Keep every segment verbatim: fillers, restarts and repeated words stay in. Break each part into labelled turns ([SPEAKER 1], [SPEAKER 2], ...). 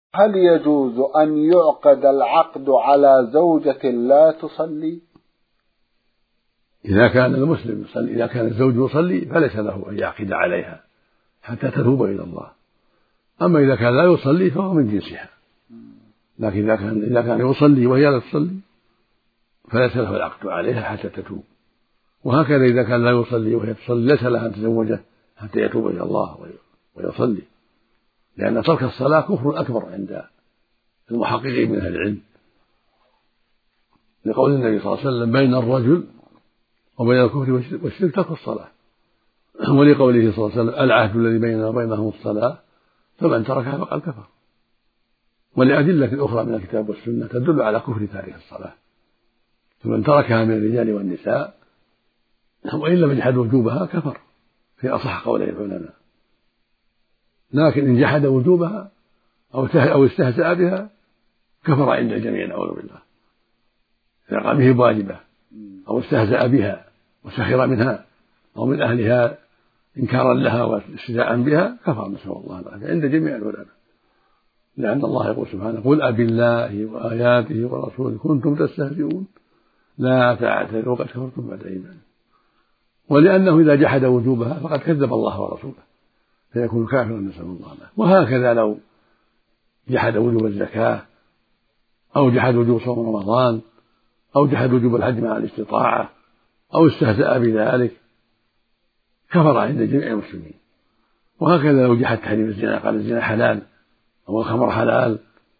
[SPEAKER 1] هل يجوز أن يعقد العقد على زوجة لا تصلي؟
[SPEAKER 2] إذا كان المسلم يصلي، إذا كان الزوج يصلي فليس له أن يعقد عليها حتى تتوب إلى الله. أما إذا كان لا يصلي فهو من جنسها، لكن إذا كان إذا كان يصلي وهي لا تصلي فليس له العقد عليها حتى تتوب. وهكذا إذا كان لا يصلي وهي تصلي ليس لها أن تزوجه حتى يتوب إلى الله ويصلي، لأن ترك الصلاة كفر أكبر عند المحققين من أهل العلم، لقول النبي صلى الله عليه وسلم: بين الرجل وبين الكفر والشرك ترك الصلاة. ولقوله صلى الله عليه وسلم: العهد الذي بيننا وبينهم الصلاة فمن تركها فقد كفر. ولأدلة أخرى من الكتاب والسنة تدل على كفر تارك الصلاة، فمن تركها من الرجال والنساء وإن لم يجحد وجوبها كفر في أصح قولي العلماء. لكن إن جحد وجوبها أو استهزأ بها كفر عند الجميع، نعوذ بالله. إذا قام به بواجبة أو استهزأ بها وسخر منها أو من أهلها إنكارا لها واستهزاء بها كفر، نسأل الله العافية، عند جميع العلماء. لأن الله يقول سبحانه: قل أبالله وآياته ورسوله كنتم تستهزئون لا تعتذروا قد كفرتم بعد إيمانكم. ولأنه إذا جحد وجوبها فقد كذب الله ورسوله فيكون كافرا، نسأل الله العافية. وهكذا لو جحد وجوب الزكاة أو جحد وجوب صوم رمضان أو جحد وجوب الحج مع الاستطاعة أو استهزأ بذلك كفر عند جميع المسلمين. وهكذا لو جحد تحريم الزنا، قال الزنا حلال أو الخمر حلال،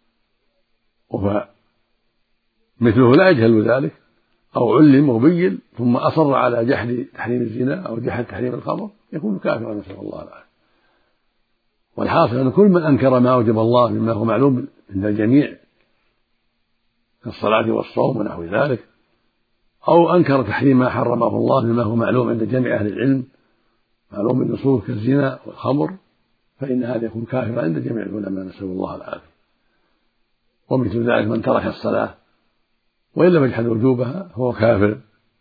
[SPEAKER 2] ومثله لا يجهل ذلك أو علم وبين ثم أصر على جحد تحريم الزنا أو جحد تحريم الخمر يكون كافرا، نسأل الله العافية. والحاصل أن كل من أنكر ما أوجب الله مما هو معلوم عند الجميع كالصلاة والصوم ونحو ذلك، أو أنكر تحريم ما حرمه الله مما هو معلوم عند جميع أهل العلم معلوم بالنصوص كالزنا والخمر، فإن هذا يكون كافرا عند جميع العلماء، نسأل الله العافية. ومثل ذلك من ترك الصلاة وإن لم يجحد وجوبها فهو كافر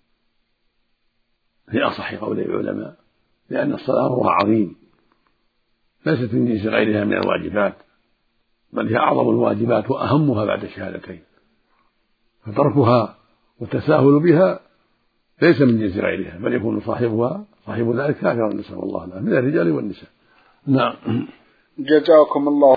[SPEAKER 2] في أصح قولي العلماء، لأن الصلاة أمرها عظيم ليست من جنس غيرها من الواجبات، بل هي أعظم الواجبات وأهمها بعد الشهادتين، فتركها والتساهل بها ليس من جنس غيرها، بل يكون صاحبها صاحب ذلك كافرا، نسأل الله العافية، من الرجال والنساء. نعم.
[SPEAKER 1] جزاكم الله